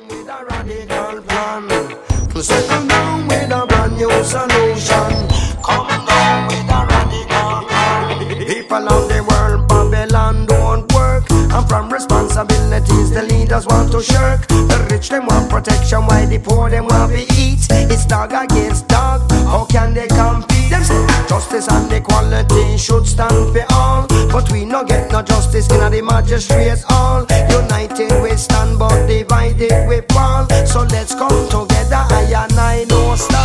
with a radical plan to settle down with a brand new solution. Come down with a radical plan. People of the world, Babylon don't work, and from responsibilities the leaders want to shirk. The rich them want protection while the poor them want to eat. It's dog against dog, how can they compete? Them say justice and equality should stand for all, but we no get no justice in the magistrates hall. United we stand but divided we fall, so let's come together. I and I no stand.